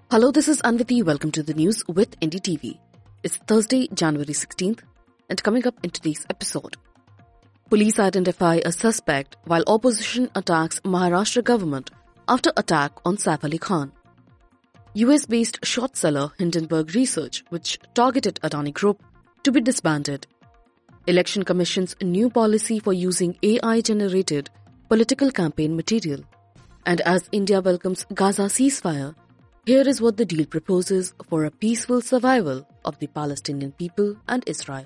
Hello, this is Anvati. Welcome to the news with NDTV. It's Thursday, January 16th, and coming up in today's episode, police identify a suspect while opposition attacks Maharashtra government after attack on Saif Ali Khan. US-based short seller Hindenburg Research, which targeted Adani Group, to be disbanded. Election Commission's new policy for using AI-generated political campaign material. And as India welcomes Gaza ceasefire, here is what the deal proposes for a peaceful survival of the Palestinian people and Israel.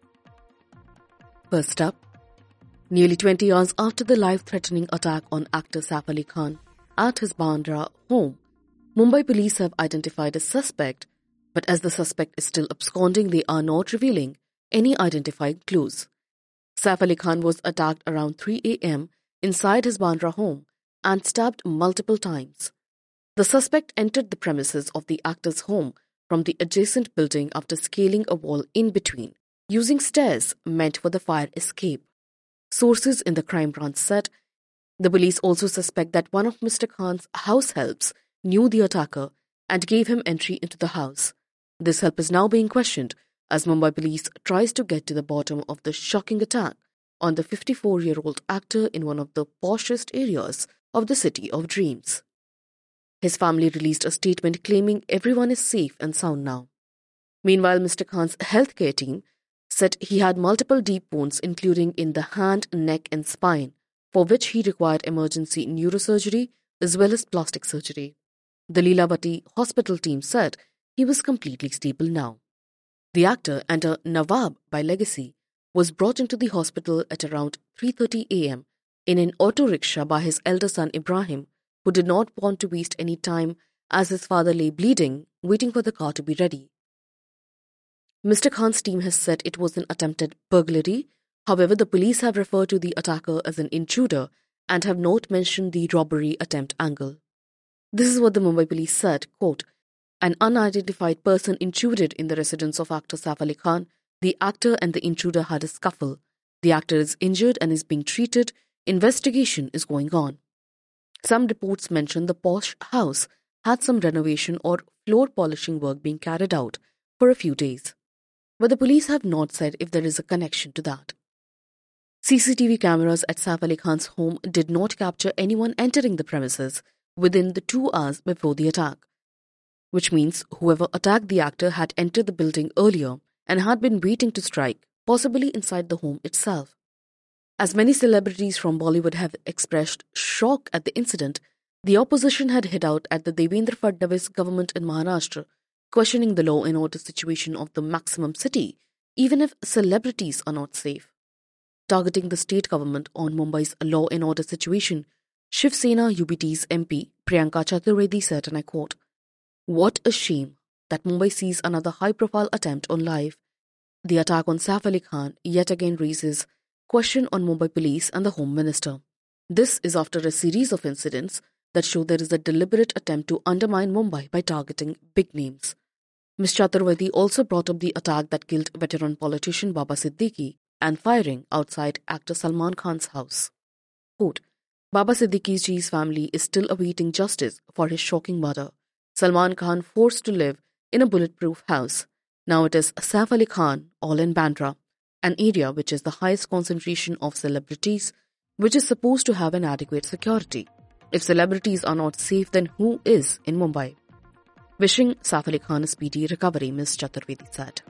First up, nearly 20 hours after the life-threatening attack on actor Saif Ali Khan at his Bandra home, Mumbai police have identified a suspect, but as the suspect is still absconding, they are not revealing any identified clues. Saif Ali Khan was attacked around 3 a.m. inside his Bandra home and stabbed multiple times. The suspect entered the premises of the actor's home from the adjacent building after scaling a wall in between, using stairs meant for the fire escape. Sources in the crime branch said the police also suspect that one of Mr. Khan's house helps knew the attacker and gave him entry into the house. This help is now being questioned as Mumbai police tries to get to the bottom of the shocking attack on the 54-year-old actor in one of the poshest areas of the City of Dreams. His family released a statement claiming everyone is safe and sound now. Meanwhile, Mr. Khan's healthcare team said he had multiple deep wounds including in the hand, neck and spine, for which he required emergency neurosurgery as well as plastic surgery. The Lilavati hospital team said he was completely stable now. The actor and a Nawab by legacy was brought into the hospital at around 3:30 a.m. in an auto rickshaw by his elder son Ibrahim, who did not want to waste any time as his father lay bleeding, waiting for the car to be ready. Mr. Khan's team has said it was an attempted burglary. However, the police have referred to the attacker as an intruder and have not mentioned the robbery attempt angle. This is what the Mumbai police said, quote, an unidentified person intruded in the residence of actor Saif Ali Khan. The actor and the intruder had a scuffle. The actor is injured and is being treated. Investigation is going on. Some reports mention the posh house had some renovation or floor polishing work being carried out for a few days, but the police have not said if there is a connection to that. CCTV cameras at Saif Ali Khan's home did not capture anyone entering the premises within the 2 hours before the attack, which means whoever attacked the actor had entered the building earlier and had been waiting to strike, possibly inside the home itself. As many celebrities from Bollywood have expressed shock at the incident, the opposition had hit out at the Devendra Fadnavis government in Maharashtra, questioning the law and order situation of the maximum city, even if celebrities are not safe. Targeting the state government on Mumbai's law and order situation, Shiv Sena UBT's MP Priyanka Chaturvedi said, and I quote, "What a shame that Mumbai sees another high-profile attempt on life. The attack on Saif Ali Khan yet again raises question on Mumbai police and the Home Minister. This is after a series of incidents that show there is a deliberate attempt to undermine Mumbai by targeting big names." Ms. Chaturvedi also brought up the attack that killed veteran politician Baba Siddiqui and firing outside actor Salman Khan's house. Quote, Baba Siddiqui's family is still awaiting justice for his shocking murder. Salman Khan forced to live in a bulletproof house. Now it is Saif Ali Khan, all in Bandra, an area which is the highest concentration of celebrities, which is supposed to have an adequate security. If celebrities are not safe, then who is in Mumbai? Wishing Saif Ali Khan a speedy recovery, Ms. Chaturvedi said.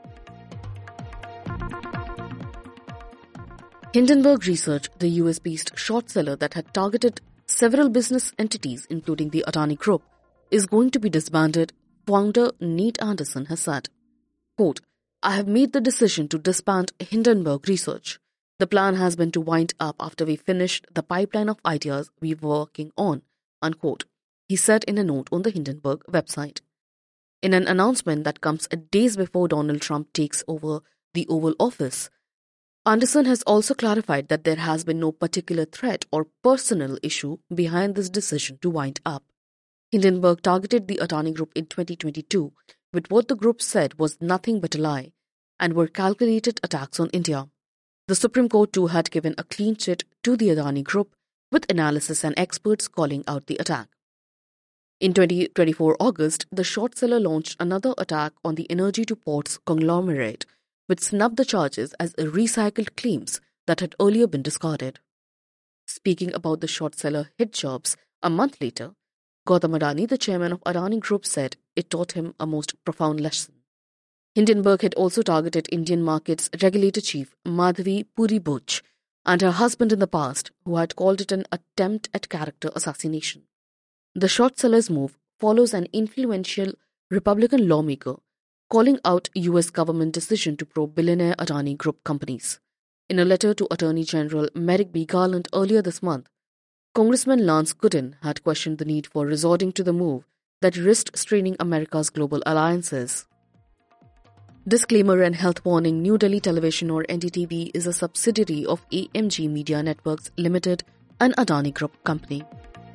Hindenburg Research, the US-based short seller that had targeted several business entities, including the Adani Group, is going to be disbanded, founder Nate Anderson has said. Quote, I have made the decision to disband Hindenburg Research. The plan has been to wind up after we finished the pipeline of ideas we were working on, unquote, he said in a note on the Hindenburg website. In an announcement that comes days before Donald Trump takes over the Oval Office, Anderson has also clarified that there has been no particular threat or personal issue behind this decision to wind up. Hindenburg targeted the Adani Group in 2022 with what the group said was nothing but a lie and were calculated attacks on India. The Supreme Court too had given a clean chit to the Adani Group, with analysis and experts calling out the attack. In 2024 August, the short seller launched another attack on the energy to ports conglomerate, which snubbed the charges as recycled claims that had earlier been discarded. Speaking about the short seller hit jobs a month later, Gautam Adani, the chairman of Adani Group, said it taught him a most profound lesson. Hindenburg had also targeted Indian markets regulator chief Madhavi Puri Buch and her husband in the past, who had called it an attempt at character assassination. The short seller's move follows an influential Republican lawmaker calling out US government decision to probe billionaire Adani Group companies. In a letter to Attorney General Merrick B. Garland earlier this month, Congressman Lance Gooden had questioned the need for resorting to the move that risked straining America's global alliances. Disclaimer and health warning: New Delhi Television or NDTV is a subsidiary of AMG Media Networks Limited, an Adani Group company.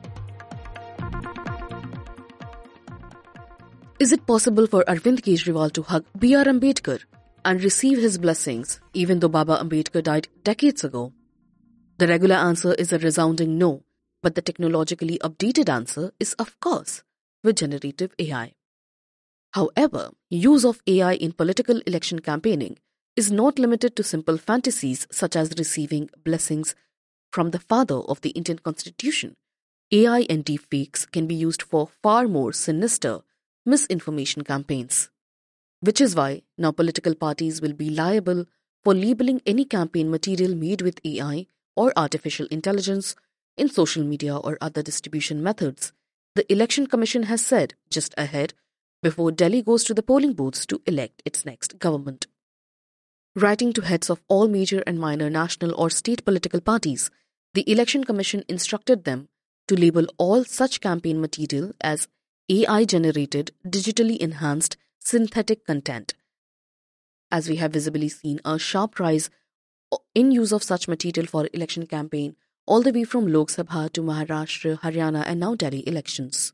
Is it possible for Arvind Kejriwal to hug B.R. Ambedkar and receive his blessings even though Baba Ambedkar died decades ago? The regular answer is a resounding no, but the technologically updated answer is of course, with generative AI. However, use of AI in political election campaigning is not limited to simple fantasies such as receiving blessings from the father of the Indian Constitution. AI and deepfakes can be used for far more sinister misinformation campaigns, which is why now political parties will be liable for labeling any campaign material made with AI or artificial intelligence in social media or other distribution methods, the Election Commission has said just ahead before Delhi goes to the polling booths to elect its next government. Writing to heads of all major and minor national or state political parties, the Election Commission instructed them to label all such campaign material as AI-generated, digitally enhanced, synthetic content. As we have visibly seen a sharp rise in use of such material for election campaign, all the way from Lok Sabha to Maharashtra, Haryana and now Delhi elections.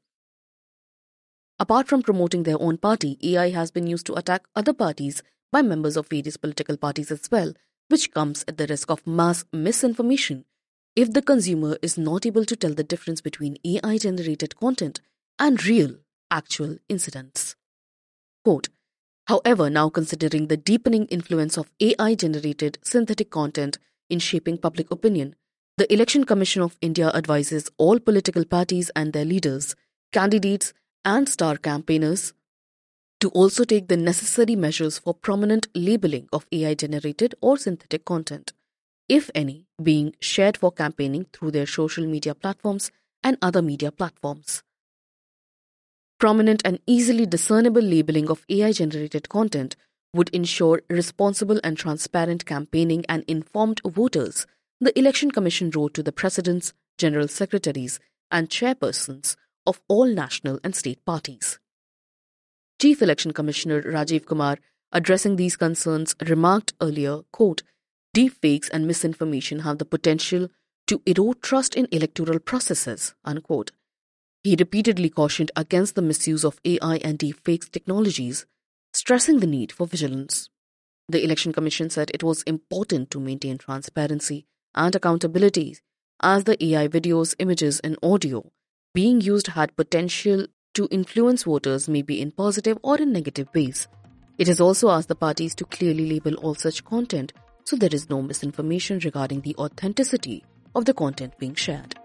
Apart from promoting their own party, AI has been used to attack other parties by members of various political parties as well, which comes at the risk of mass misinformation if the consumer is not able to tell the difference between AI-generated content and real, actual incidents. Quote, however, now considering the deepening influence of AI-generated synthetic content in shaping public opinion, the Election Commission of India advises all political parties and their leaders, candidates, and star campaigners to also take the necessary measures for prominent labeling of AI-generated or synthetic content, if any, being shared for campaigning through their social media platforms and other media platforms. Prominent and easily discernible labeling of AI-generated content would ensure responsible and transparent campaigning and informed voters, the Election Commission wrote to the presidents, general secretaries, and chairpersons of all national and state parties. Chief Election Commissioner Rajiv Kumar, addressing these concerns, remarked earlier, quote, deepfakes and misinformation have the potential to erode trust in electoral processes, unquote. He repeatedly cautioned against the misuse of AI and deepfakes technologies, stressing the need for vigilance. The Election Commission said it was important to maintain transparency and accountability, as the AI videos, images, and audio being used had potential to influence voters maybe in positive or in negative ways. It has also asked the parties to clearly label all such content so there is no misinformation regarding the authenticity of the content being shared.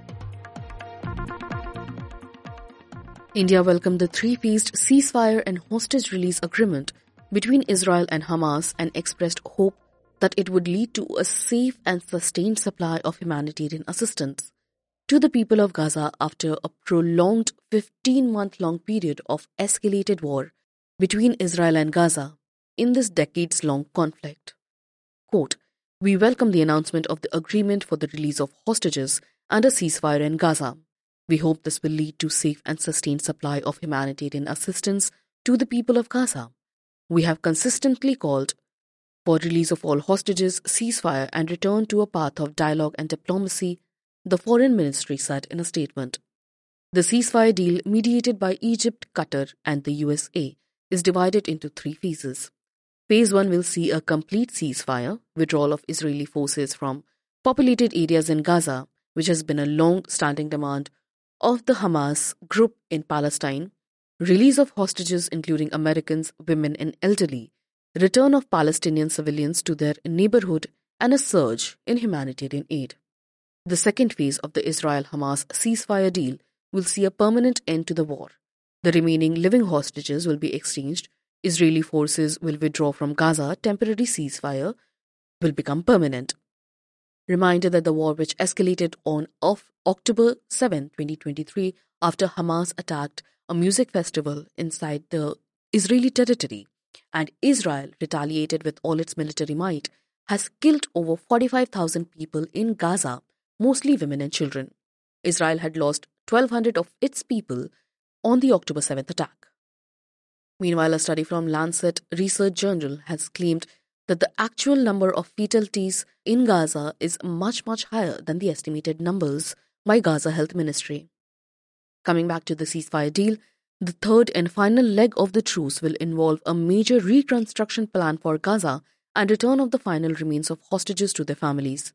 India welcomed the three-phased ceasefire and hostage release agreement between Israel and Hamas and expressed hope that it would lead to a safe and sustained supply of humanitarian assistance to the people of Gaza after a prolonged 15-month-long period of escalated war between Israel and Gaza in this decades-long conflict. Quote, we welcome the announcement of the agreement for the release of hostages and a ceasefire in Gaza. We hope this will lead to safe and sustained supply of humanitarian assistance to the people of Gaza. We have consistently called for release of all hostages, ceasefire and return to a path of dialogue and diplomacy, the Foreign Ministry said in a statement. The ceasefire deal, mediated by Egypt, Qatar and the USA, is divided into 3 phases. Phase 1 will see a complete ceasefire, withdrawal of Israeli forces from populated areas in Gaza, which has been a long-standing demand of the Hamas group in Palestine, release of hostages including Americans, women and elderly, return of Palestinian civilians to their neighborhood, and a surge in humanitarian aid. The second phase of the Israel-Hamas ceasefire deal will see a permanent end to the war. The remaining living hostages will be exchanged. Israeli forces will withdraw from Gaza. Temporary ceasefire will become permanent. Reminder that the war, which escalated on October 7, 2023, after Hamas attacked a music festival inside the Israeli territory, and Israel retaliated with all its military might, has killed over 45,000 people in Gaza, mostly women and children. Israel had lost 1,200 of its people on the October 7th attack. Meanwhile, a study from Lancet Research Journal has claimed that the actual number of fatalities in Gaza is much higher than the estimated numbers by Gaza Health Ministry. Coming back to the ceasefire deal, the third and final leg of the truce will involve a major reconstruction plan for Gaza and return of the final remains of hostages to their families.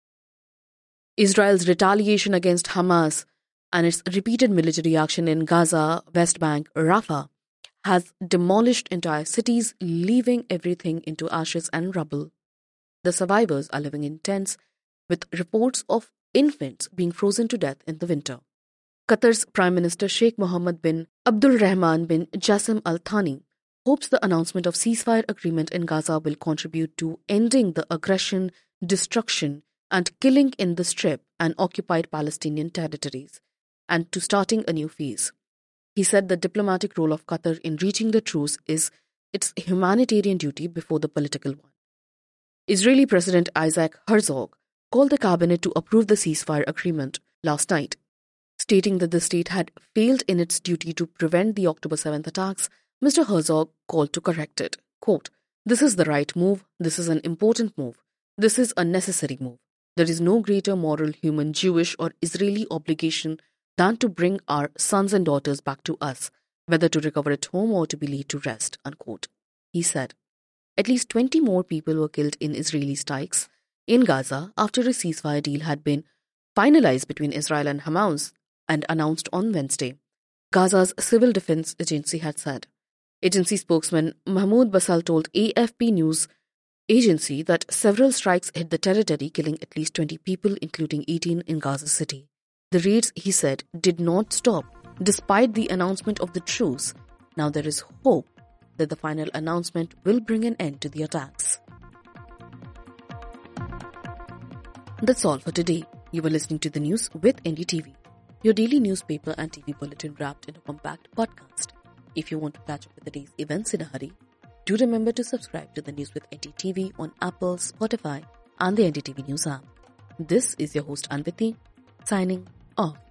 Israel's retaliation against Hamas and its repeated military action in Gaza, West Bank, Rafah has demolished entire cities, leaving everything into ashes and rubble. The survivors are living in tents, with reports of infants being frozen to death in the winter. Qatar's Prime Minister Sheikh Mohammed bin Abdul Rahman bin Jassim Al Thani hopes the announcement of ceasefire agreement in Gaza will contribute to ending the aggression, destruction, and killing in the Strip and occupied Palestinian territories, and to starting a new phase. He said the diplomatic role of Qatar in reaching the truce is its humanitarian duty before the political one. Israeli President Isaac Herzog called the cabinet to approve the ceasefire agreement last night, stating that the state had failed in its duty to prevent the October 7th attacks. Mr. Herzog called to correct it. Quote, "This is the right move. This is an important move. This is a necessary move. There is no greater moral, human, Jewish or Israeli obligation than to bring our sons and daughters back to us, whether to recover at home or to be laid to rest," unquote. He said. At least 20 more people were killed in Israeli strikes in Gaza after a ceasefire deal had been finalized between Israel and Hamas and announced on Wednesday, Gaza's civil defense agency had said. Agency spokesman Mahmoud Basal told AFP News Agency that several strikes hit the territory, killing at least 20 people, including 18 in Gaza City. The raids, he said, did not stop despite the announcement of the truce. Now there is hope that the final announcement will bring an end to the attacks. That's all for today. You were listening to the news with NDTV, your daily newspaper and TV bulletin wrapped in a compact podcast. If you want to catch up with the day's events in a hurry, do remember to subscribe to the News with NDTV on Apple, Spotify and the NDTV News app. This is your host Anviti, signing off.